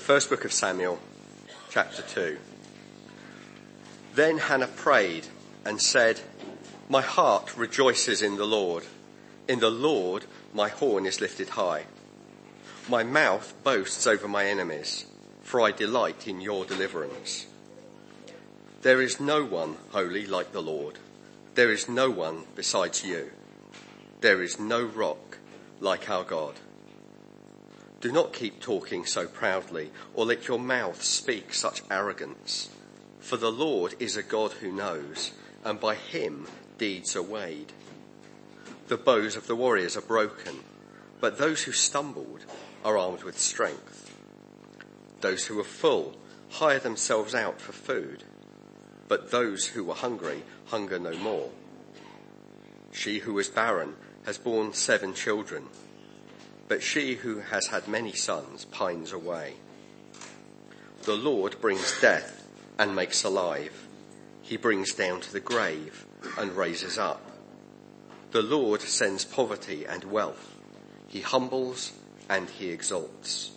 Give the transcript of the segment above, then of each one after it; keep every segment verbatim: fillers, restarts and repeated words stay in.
First book of Samuel, chapter two. Then Hannah prayed and said, "My heart rejoices in the Lord. In the Lord my horn is lifted high. My mouth boasts over my enemies, for I delight in your deliverance. There is no one holy like the Lord. There is no one besides you. There is no rock like our God. Do not keep talking so proudly, or let your mouth speak such arrogance. For the Lord is a God who knows, and by him deeds are weighed. The bows of the warriors are broken, but those who stumbled are armed with strength. Those who are full hire themselves out for food, but those who were hungry hunger no more. She who was barren has borne seven children, but she who has had many sons pines away. The Lord brings death and makes alive. He brings down to the grave and raises up. The Lord sends poverty and wealth. He humbles and he exalts.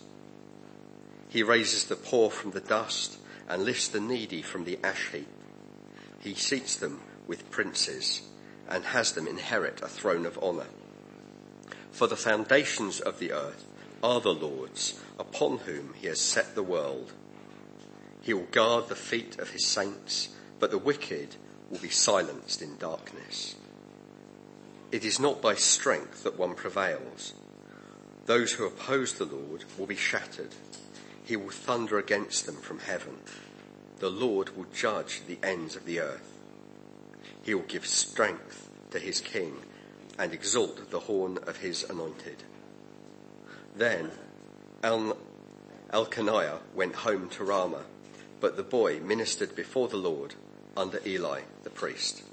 He raises the poor from the dust and lifts the needy from the ash heap. He seats them with princes and has them inherit a throne of honour. For the foundations of the earth are the Lord's, upon whom he has set the world. He will guard the feet of his saints, but the wicked will be silenced in darkness. It is not by strength that one prevails. Those who oppose the Lord will be shattered. He will thunder against them from heaven. The Lord will judge the ends of the earth. He will give strength to his king and exalt the horn of his anointed." Then El- Elkanah went home to Ramah, but the boy ministered before the Lord under Eli the priest.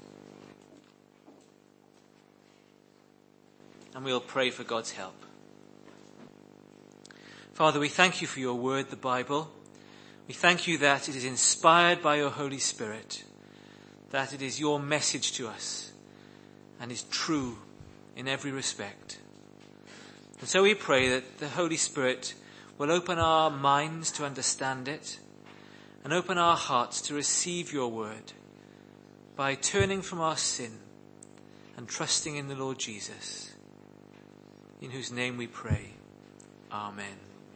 And we'll pray for God's help. Father, we thank you for your word, the Bible. We thank you that it is inspired by your Holy Spirit, that it is your message to us and is true in every respect. And so we pray that the Holy Spirit will open our minds to understand it and open our hearts to receive your word by turning from our sin and trusting in the Lord Jesus, in whose name we pray. Amen.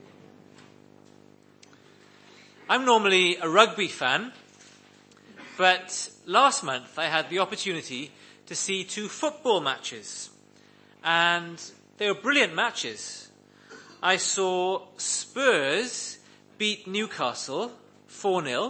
I'm normally a rugby fan, but last month I had the opportunity to see two football matches, and they were brilliant matches. I saw Spurs beat Newcastle four nil,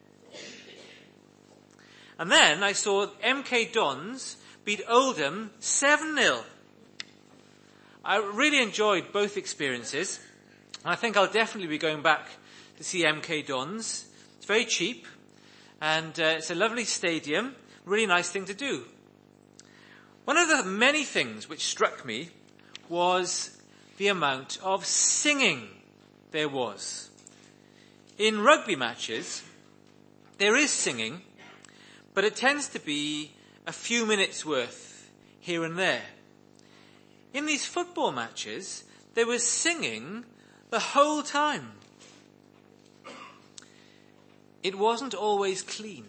and then I saw M K Dons beat Oldham seven nil. I really enjoyed both experiences. I think I'll definitely be going back to see M K Dons. It's very cheap, and uh, it's a lovely stadium. Really nice thing to do. One of the many things which struck me was the amount of singing there was. In rugby matches, there is singing, but it tends to be a few minutes worth here and there. In these football matches, there was singing the whole time. It wasn't always clean.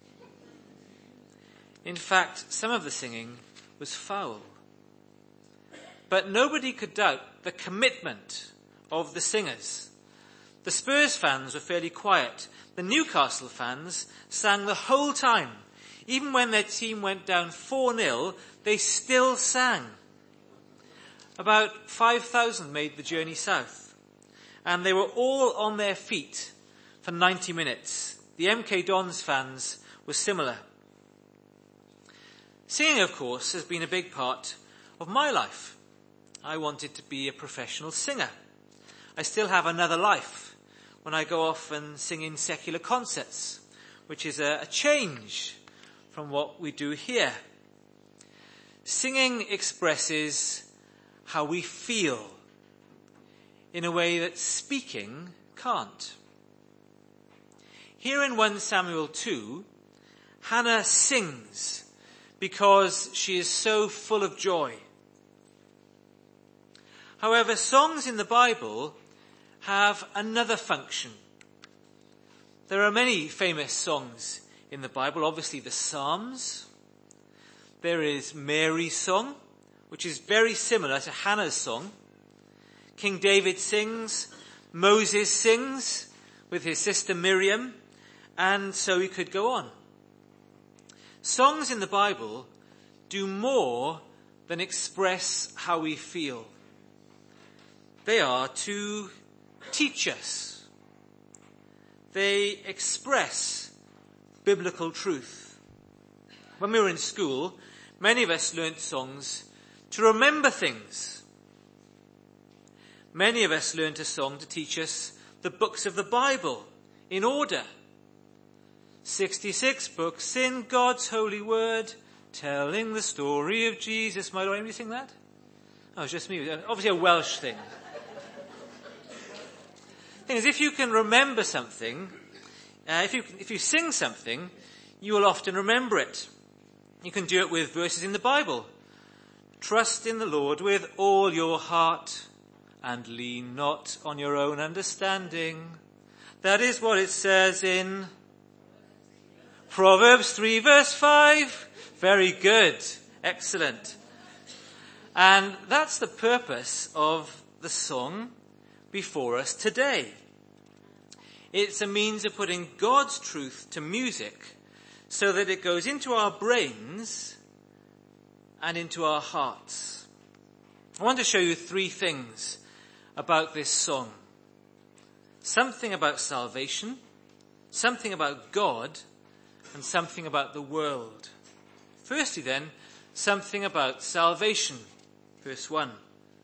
In fact, some of the singing was foul. But nobody could doubt the commitment of the singers. The Spurs fans were fairly quiet. The Newcastle fans sang the whole time. Even when their team went down four nil, they still sang. About five thousand made the journey south, and they were all on their feet for ninety minutes. The M K Dons fans were similar. Singing, of course, has been a big part of my life. I wanted to be a professional singer. I still have another life when I go off and sing in secular concerts, which is a, a change from what we do here. Singing expresses how we feel in a way that speaking can't. Here in First Samuel two, Hannah sings because she is so full of joy. However, songs in the Bible have another function. There are many famous songs in the Bible, obviously the Psalms. There is Mary's song, which is very similar to Hannah's song. King David sings, Moses sings with his sister Miriam, and so we could go on. Songs in the Bible do more than express how we feel. They are to teach us. They express biblical truth. When we were in school, many of us learnt songs to remember things. Many of us learnt a song to teach us the books of the Bible in order. sixty-six books in God's holy word, telling the story of Jesus. My Lord, anybody sing that? Oh, it's just me. Obviously a Welsh thing. The thing is, if you can remember something, uh, if you if you sing something, you will often remember it. You can do it with verses in the Bible. Trust in the Lord with all your heart and lean not on your own understanding. That is what it says in Proverbs three verse five. Very good. Excellent. And that's the purpose of the song before us today. It's a means of putting God's truth to music so that it goes into our brains and into our hearts. I want to show you three things about this song. Something about salvation, something about God, and something about the world. Firstly then, something about salvation. Verse one.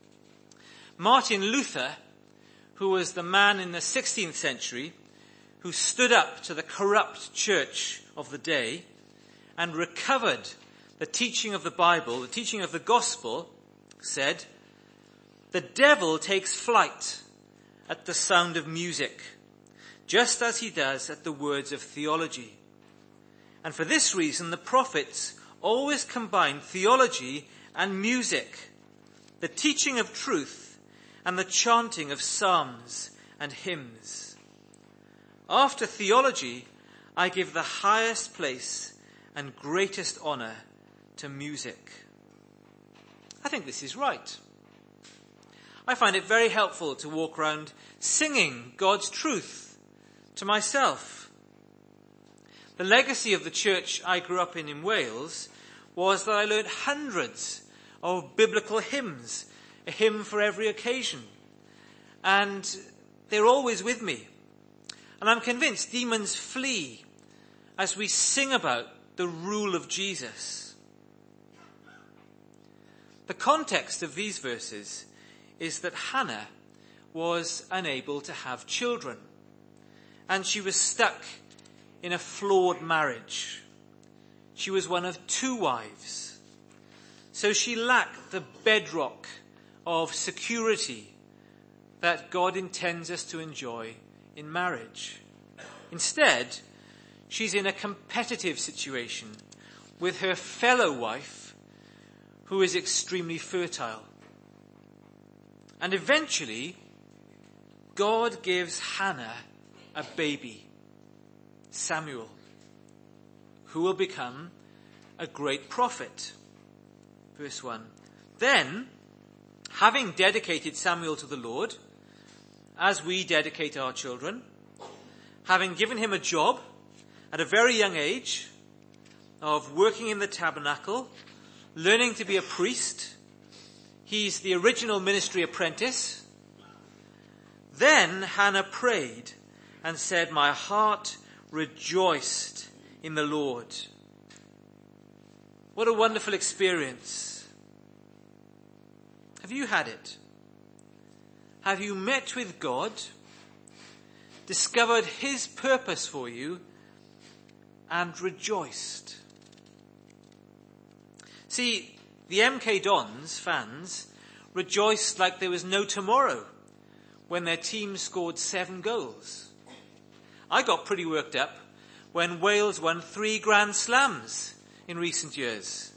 Martin Luther, who was the man in the sixteenth century who stood up to the corrupt church of the day and recovered the teaching of the Bible, the teaching of the gospel, said, "The devil takes flight at the sound of music, just as he does at the words of theology. And for this reason, the prophets always combine theology and music, the teaching of truth and the chanting of psalms and hymns. After theology, I give the highest place and greatest honor to music." I think this is right. I find it very helpful to walk around singing God's truth to myself. The legacy of the church I grew up in in Wales was that I learned hundreds of biblical hymns, a hymn for every occasion. And they're always with me. And I'm convinced demons flee as we sing about the rule of Jesus. The context of these verses is that Hannah was unable to have children, and she was stuck in a flawed marriage. She was one of two wives, so she lacked the bedrock of security that God intends us to enjoy in marriage. Instead, she's in a competitive situation with her fellow wife, who is extremely fertile. And eventually, God gives Hannah a baby, Samuel, who will become a great prophet. Verse one. Then, having dedicated Samuel to the Lord, as we dedicate our children, having given him a job at a very young age of working in the tabernacle, learning to be a priest, he's the original ministry apprentice. Then Hannah prayed and said, "My heart rejoiced in the Lord." What a wonderful experience. Have you had it? Have you met with God, discovered his purpose for you, and rejoiced? See, the M K Dons fans rejoiced like there was no tomorrow when their team scored seven goals. I got pretty worked up when Wales won three Grand Slams in recent years.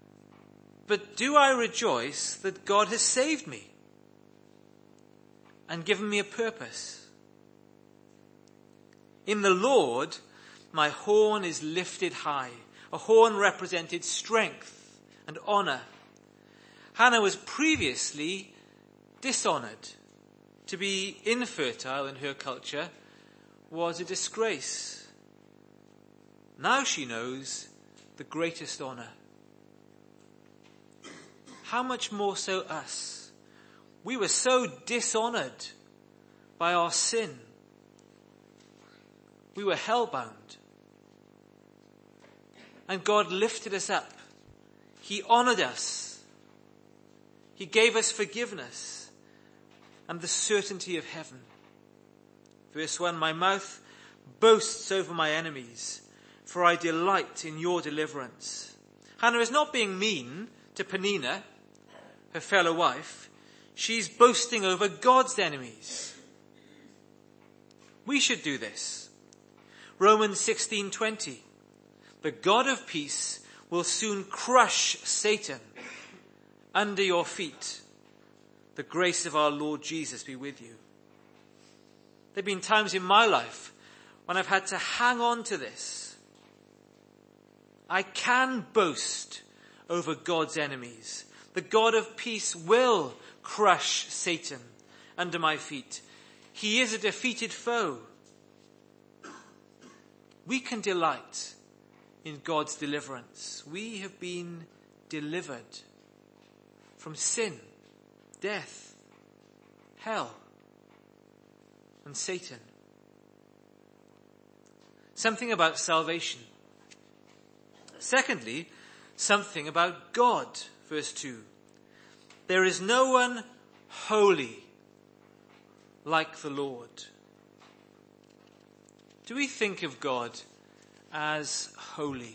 But do I rejoice that God has saved me? and given me a purpose. In the Lord, my horn is lifted high. A horn represented strength and honor. Hannah was previously dishonored. To be infertile in her culture was a disgrace. Now she knows the greatest honor. How much more so us? We were so dishonored by our sin. We were hellbound. And God lifted us up. He honored us. He gave us forgiveness and the certainty of heaven. Verse one, my mouth boasts over my enemies, for I delight in your deliverance. Hannah is not being mean to Peninnah, her fellow wife. She's boasting over God's enemies. We should do this. Romans sixteen twenty. The God of peace will soon crush Satan under your feet. The grace of our Lord Jesus be with you. There have been times in my life when I've had to hang on to this. I can boast over God's enemies. The God of peace will crush Satan under my feet. He is a defeated foe. We can delight in God's deliverance. We have been delivered from sin, death, hell, and Satan. Something about salvation. Secondly, something about God. Verse two. There is no one holy like the Lord. Do we think of God as holy?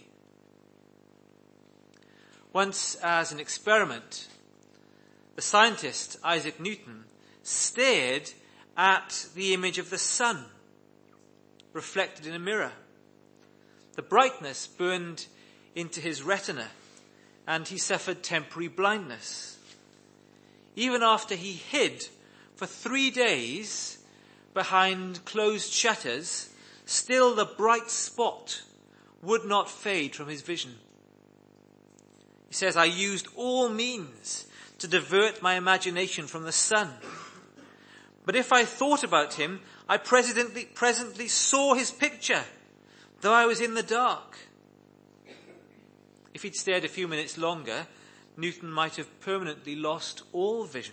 Once, as an experiment, the scientist Isaac Newton stared at the image of the sun reflected in a mirror. The brightness burned into his retina and he suffered temporary blindness. Even after he hid for three days behind closed shutters, still the bright spot would not fade from his vision. He says, I used all means to divert my imagination from the sun. But if I thought about him, I presently, presently saw his picture, though I was in the dark. If he'd stared a few minutes longer, Newton might have permanently lost all vision.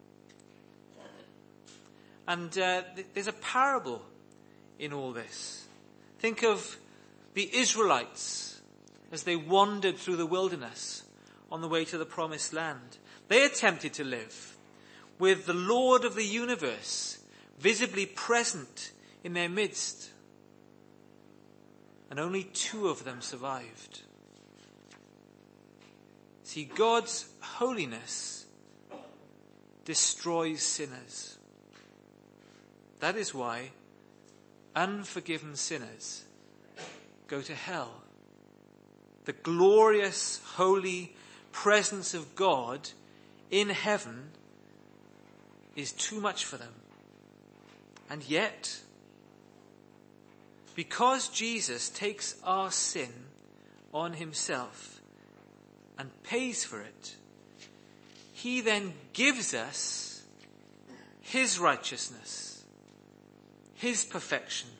And uh, th- there's a parable in all this. Think of the Israelites as they wandered through the wilderness on the way to the promised land. They attempted to live with the Lord of the universe visibly present in their midst. And only two of them survived. See, God's holiness destroys sinners. That is why unforgiven sinners go to hell. The glorious, holy presence of God in heaven is too much for them. And yet, because Jesus takes our sin on himself and pays for it, he then gives us his righteousness, his perfection,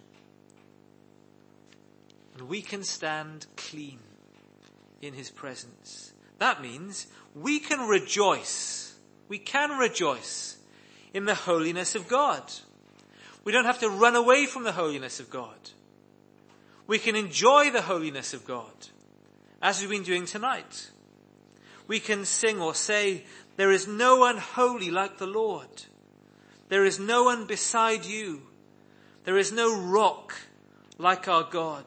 and we can stand clean in his presence. That means we can rejoice. We can rejoice in the holiness of God. We don't have to run away from the holiness of God. We can enjoy the holiness of God, as we've been doing tonight. We can sing or say, there is no one holy like the Lord. There is no one beside you. There is no rock like our God.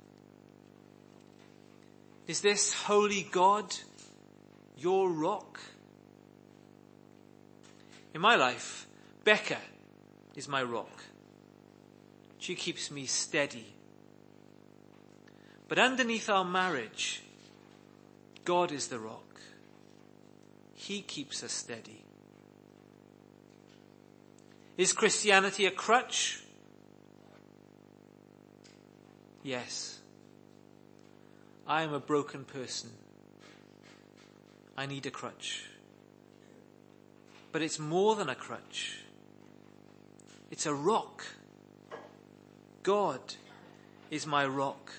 Is this holy God your rock? In my life, Becca is my rock. She keeps me steady. But underneath our marriage, God is the rock. He keeps us steady. Is Christianity a crutch? Yes. I am a broken person. I need a crutch. But it's more than a crutch. It's a rock. God is my rock.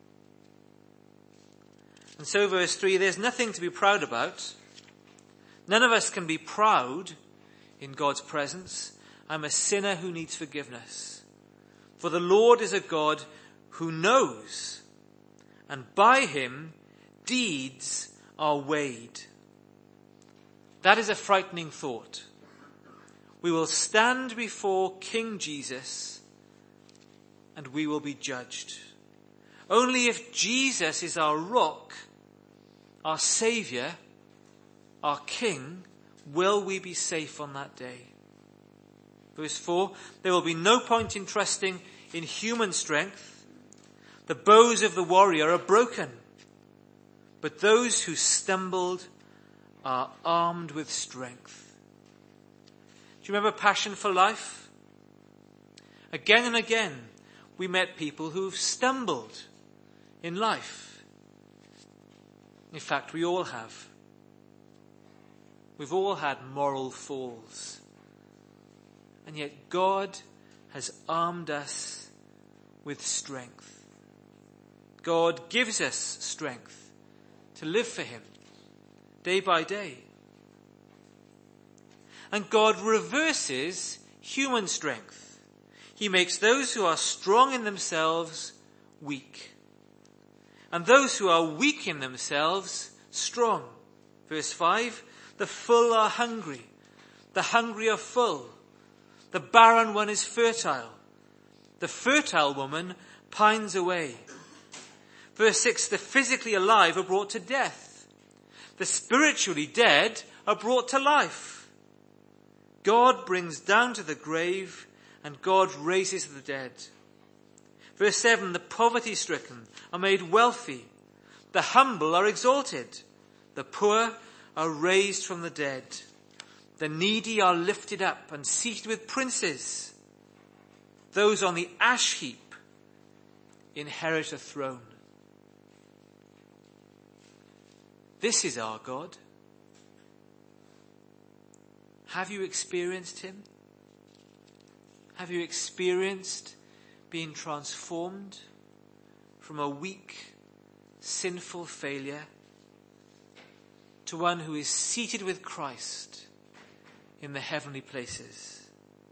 And so verse three, there's nothing to be proud about. None of us can be proud in God's presence. I'm a sinner who needs forgiveness. For the Lord is a God who knows, and by him deeds are weighed. That is a frightening thought. We will stand before King Jesus and we will be judged. Only if Jesus is our rock, our Saviour, our King, will we be safe on that day. Verse four, there will be no point in trusting in human strength. The bows of the warrior are broken, but those who stumbled are armed with strength. Do you remember Passion for Life? Again and again, we met people who've stumbled in life. In fact, we all have. We've all had moral falls. And yet God has armed us with strength. God gives us strength to live for him day by day. And God reverses human strength. He makes those who are strong in themselves weak, and those who are weak in themselves strong. Verse five, the full are hungry, the hungry are full, the barren one is fertile, the fertile woman pines away. Verse six, the physically alive are brought to death, the spiritually dead are brought to life. God brings down to the grave, and God raises the dead. Verse seven, the poverty-stricken are made wealthy, the humble are exalted, the poor are raised from the dead, the needy are lifted up and seated with princes. Those on the ash heap inherit a throne. This is our God. Have you experienced him? Have you experienced being transformed from a weak, sinful failure to one who is seated with Christ in the heavenly places?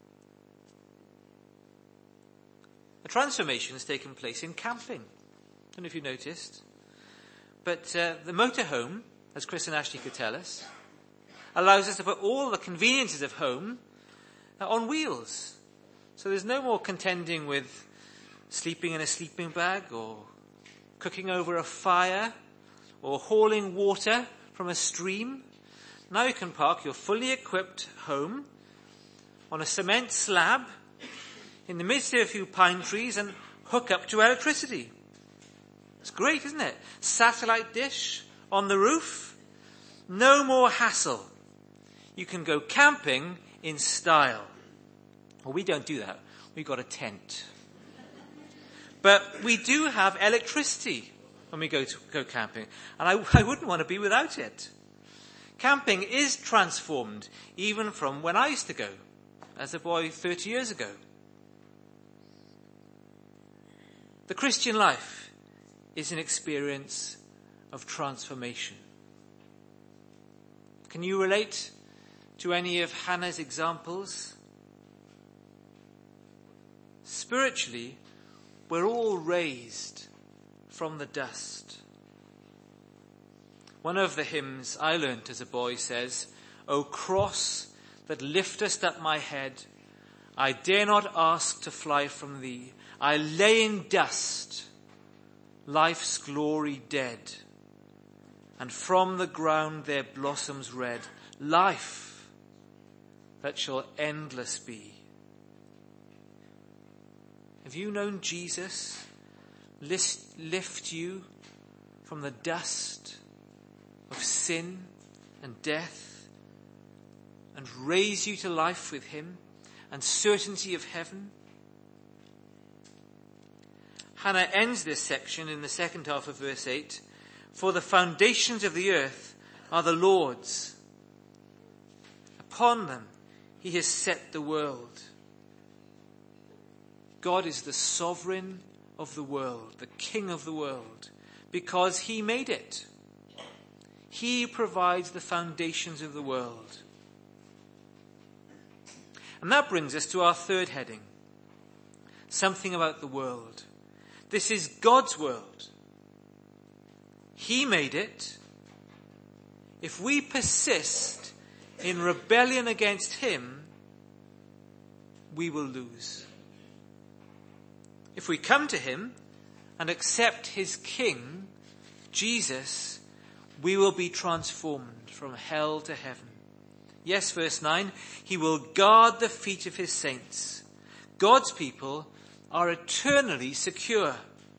A transformation has taken place in camping. I don't know if you noticed. But uh, the motorhome, as Chris and Ashley could tell us, allows us to put all the conveniences of home uh, on wheels. So there's no more contending with sleeping in a sleeping bag or cooking over a fire or hauling water from a stream. Now you can park your fully equipped home on a cement slab in the midst of a few pine trees and hook up to electricity. It's great, isn't it? Satellite dish on the roof. No more hassle. You can go camping in style. Well, we don't do that. We've got a tent. But we do have electricity when we go to go camping. And I, I wouldn't want to be without it. Camping is transformed even from when I used to go as a boy thirty years ago. The Christian life is an experience of transformation. Can you relate to any of Hannah's examples? Spiritually, we're all raised from the dust. One of the hymns I learnt as a boy says, "O cross that liftest up my head, I dare not ask to fly from thee. I lay in dust, life's glory dead, and from the ground there blossoms red, life that shall endless be." Have you known Jesus lift you from the dust of sin and death and raise you to life with him and certainty of heaven? Hannah ends this section in the second half of verse eight. For the foundations of the earth are the Lord's. Upon them he has set the world. God is the sovereign of the world, the king of the world, because he made it. He provides the foundations of the world. And that brings us to our third heading. Something about the world. This is God's world. He made it. If we persist in rebellion against him, we will lose. If we come to him and accept his King, Jesus, we will be transformed from hell to heaven. Yes, verse nine, he will guard the feet of his saints. God's people are eternally secure.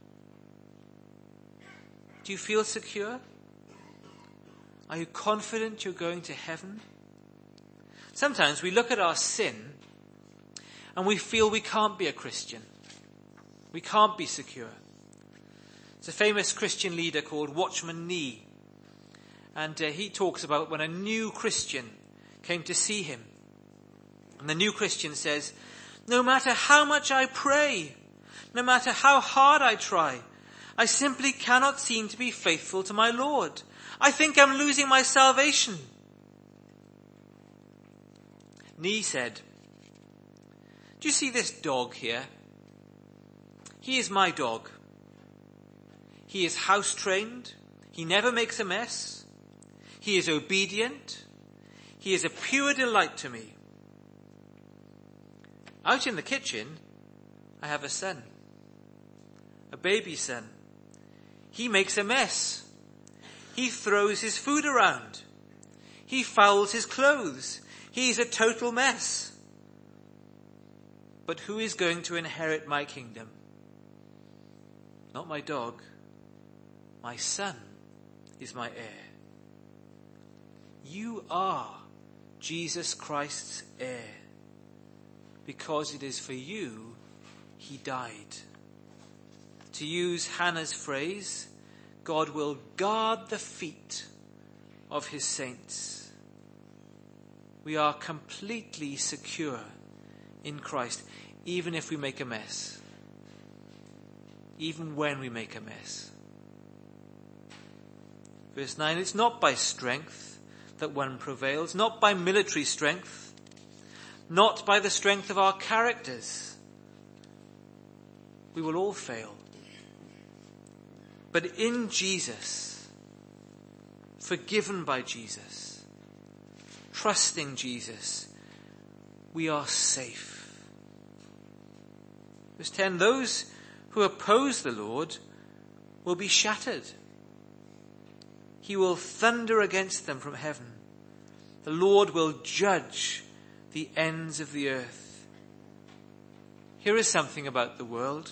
Do you feel secure? Are you confident you're going to heaven? Sometimes we look at our sin and we feel we can't be a Christian. We can't be secure. There's a famous Christian leader called Watchman Nee. And uh, he talks about when a new Christian came to see him. And the new Christian says, no matter how much I pray, no matter how hard I try, I simply cannot seem to be faithful to my Lord. I think I'm losing my salvation. Nee said, do you see this dog here? He is my dog. He is house trained. He never makes a mess. He is obedient. He is a pure delight to me. Out in the kitchen, I have a son, a baby son. He makes a mess. He throws his food around. He fouls his clothes. He is a total mess. But who is going to inherit my kingdom? Not my dog. My son is my heir. You are Jesus Christ's heir. Because it is for you he died. To use Hannah's phrase, God will guard the feet of his saints. We are completely secure in Christ, even if we make a mess. Even when we make a mess. Verse nine, it's not by strength that one prevails, not by military strength, not by the strength of our characters. We will all fail. But in Jesus, forgiven by Jesus, trusting Jesus, we are safe. Verse ten, those who oppose the Lord will be shattered. He will thunder against them from heaven. The Lord will judge the ends of the earth. Here is something about the world.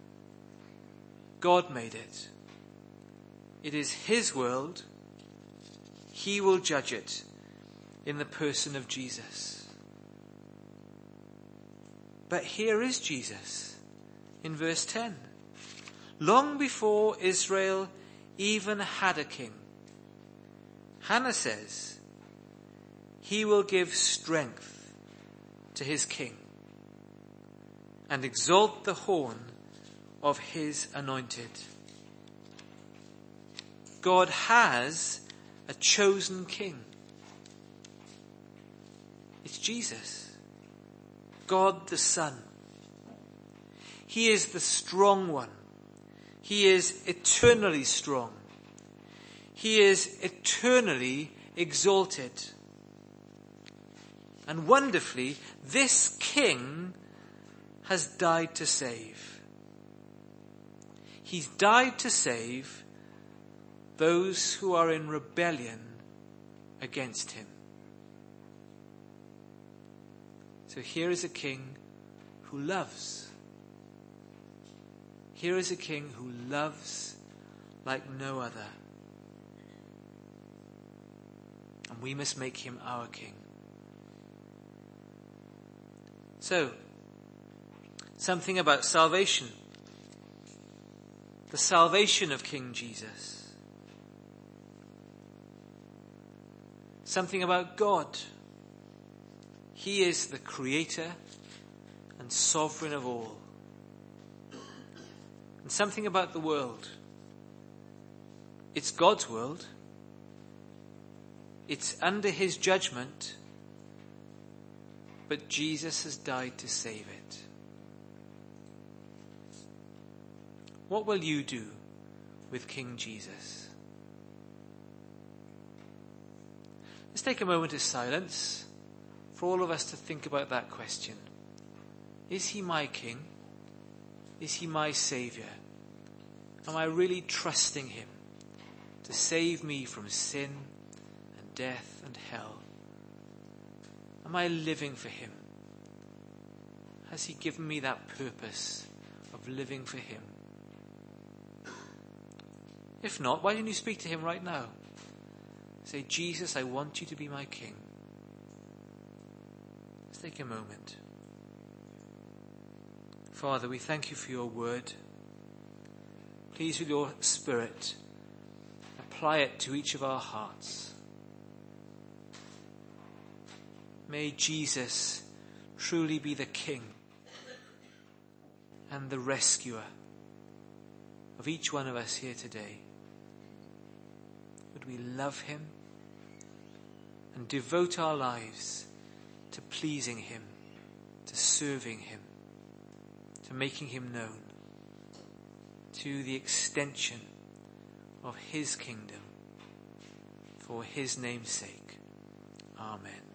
God made it. It is his world. He will judge it in the person of Jesus. But here is Jesus in verse ten. Long before Israel even had a king, Hannah says, he will give strength to his king and exalt the horn of his anointed. God has a chosen king. It's Jesus, God the Son. He is the strong one. He is eternally strong. He is eternally exalted. And wonderfully, this king has died to save. He's died to save those who are in rebellion against him. So here is a king who loves. Here is a king who loves like no other. And we must make him our king. So, something about salvation. The salvation of King Jesus. Something about God. He is the creator and sovereign of all. And something about the world. It's God's world. It's under his judgment. But Jesus has died to save it. What will you do with King Jesus? Let's take a moment of silence for all of us to think about that question. Is he my King? Is he my Saviour? Am I really trusting him to save me from sin and death and hell? Am I living for him? Has he given me that purpose of living for him? If not, why don't you speak to him right now? Say, Jesus, I want you to be my King. Let's take a moment. Father, we thank you for your word. Please, with your Spirit, apply it to each of our hearts. May Jesus truly be the King and the rescuer of each one of us here today. Would we love him and devote our lives to pleasing him, to serving him, to making him known, to the extension of his kingdom for his name's sake. Amen.